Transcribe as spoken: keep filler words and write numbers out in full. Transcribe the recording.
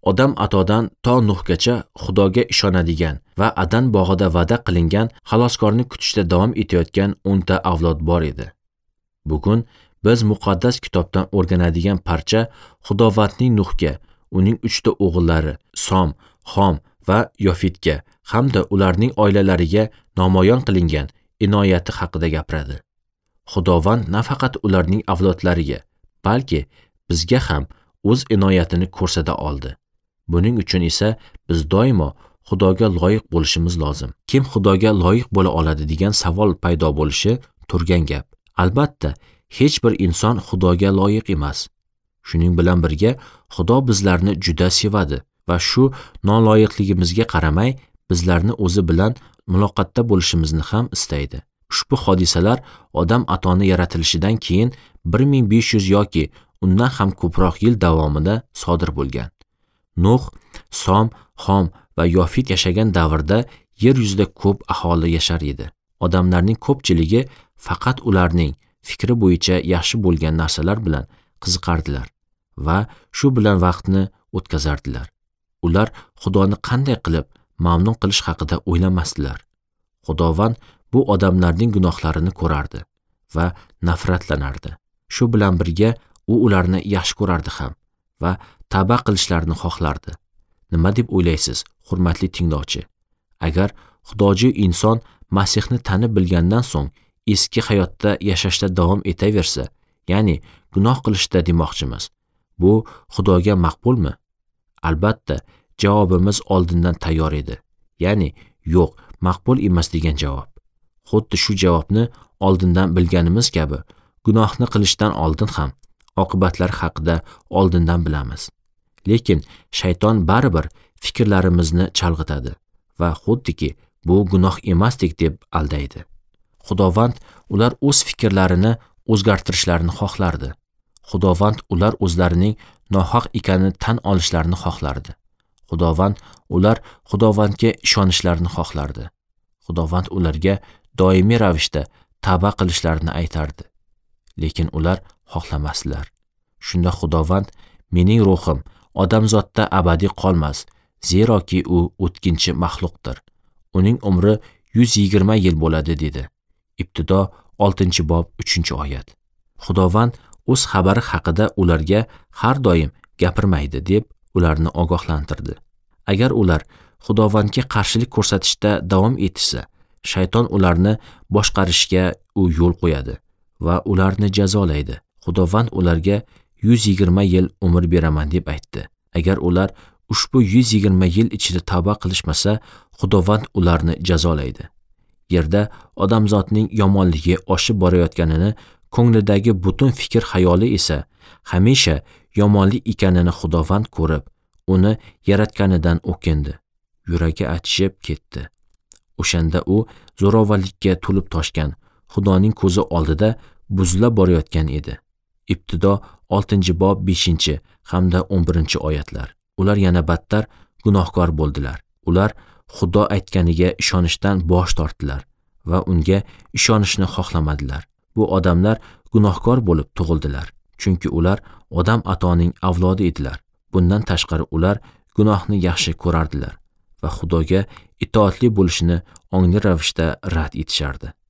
Odam atodan to Nuhgacha Xudoga ishonadigan va Adan bog'ida va'da qilingan xaloskorni kutishda davom etayotgan o'nta avlod bor edi. Bugun biz muqaddas kitobdan o'rganadigan parcha Xudovandning Nuhga, uning uchta o'g'illari Som, Xom va Yofitga hamda ularning oilalariga namoyon qilingan inoyati haqida gapiradi. Xudovand nafaqat ularning avlodlariga, balki bizga ham o'z inoyatini ko'rsata oldi. Buning uchun esa biz doimo Xudoga loyiq bo'lishimiz lozim. Kim Xudoga loyiq bo'la oladi degan savol paydo bo'lishi turgan gap. Albatta, hech bir inson Xudoga loyiq emas. Shuning bilan birga Xudo bizlarni juda sevadi va shu noloyiqligimizga qaramay bizlarni o'zi bilan muloqotda bo'lishimizni ham istaydi. Ushbu hodisalar odam atoni yaratilishidan keyin bir ming besh yuz yoki undan ham ko'proq yil davomida sodir bo'lgan. Nuh, Som, Xom va Yofit yashagan davrda yer yuzida ko'p aholi yashar edi. Odamlarning ko'pchiligi faqat ularning fikri bo'yicha yaxshi bo'lgan narsalar bilan qiziqardilar va shu bilan vaqtni o'tkazardilar. Ular Xudoni qanday qilib mamnun qilish haqida o'ylamasdilar. Xudovand bu odamlarning gunohlarini ko'rardi va nafratlanardi. Shu bilan birga u ularni yaxshi ko'rardi ham va tavba qilishlarini xohlardi. Nima deb o'ylaysiz, hurmatli tinglovchi? Agar Xudoji inson Masihni tanib bilgandan so'ng eski hayotda yashashda davom etaversa, ya'ni gunoh qilishda demoqchimiz, bu Xudoga maqbulmi? Albatta, javobimiz oldindan tayyor edi. Ya'ni yo'q, maqbul emas degan javob. Xuddi shu javobni oldindan bilganimiz kabi, gunohni qilishdan oldin ham oqibatlar haqida oldindan bilamiz. Lekin shayton baribir fikrlarimizni chalg'itadi va xuddiki bu gunoh emasdek deb aldaydi. Xudovand ular o'z fikrlarini o'zgartirishlarini xohlardi. Xudovand ular o'zlarining nohaq ekanini tan olishlarini xohlardi. Xudovand ular Xudovandga ishonishlarini xohlardi. Xudovand ularga doimiy ravishda tavba qilishlarini aytardi. Lekin ular xohlamasdilar. Shunda Xudovand, mening ruhim odamzodda abadiy qolmas, zeroki u o'tkinchi maxluqdir. Uning umri yuz yigirma yil bo'ladi dedi. Ibtido oltinchi bob uchinchi oyat. Xudovand o'z xabari haqida ularga har doim gapirmaydi deb ularni ogohlantirdi. Agar ular Xudovandga qarshilik ko'rsatishda davom etishsa, shayton ularni boshqarishga u yo'l qo'yadi va ularni jazolaydi. Xudovand ularga yuz yigirma yil umr beraman deb aytdi. Agar ular ushbu yuz yigirma yil ichida tavba qilishmasa, Xudovand ularni jazolaydi. Yerda odamzodning yomonligi oshib borayotganini, ko'nglidagi butun fikr xayoli esa hamisha yomonlik ekanini Xudovand ko'rib, uni yaratganidan o'kindi. Yuragi achishib ketdi. O'shanda u zo'ravonlikka to'lib toshgan Xudoning ko'zi oldida buzilib borayotgan edi. Ibtido oltinchi bob beshinchi hamda o'n birinchi oyatlar. Ular yana battar gunohkor bo'ldilar. Ular Xudo aytganiga ishonishdan bosh tortdilar va unga ishonishni xohlamadilar. Bu odamlar gunohkor bo'lib tug'ildilar, chunki ular odam atoning avlodi edilar. Bundan tashqari ular gunohni yaxshi ko'rardilar va Xudoga itoatli bo'lishni ongli ravishda rad etishardi.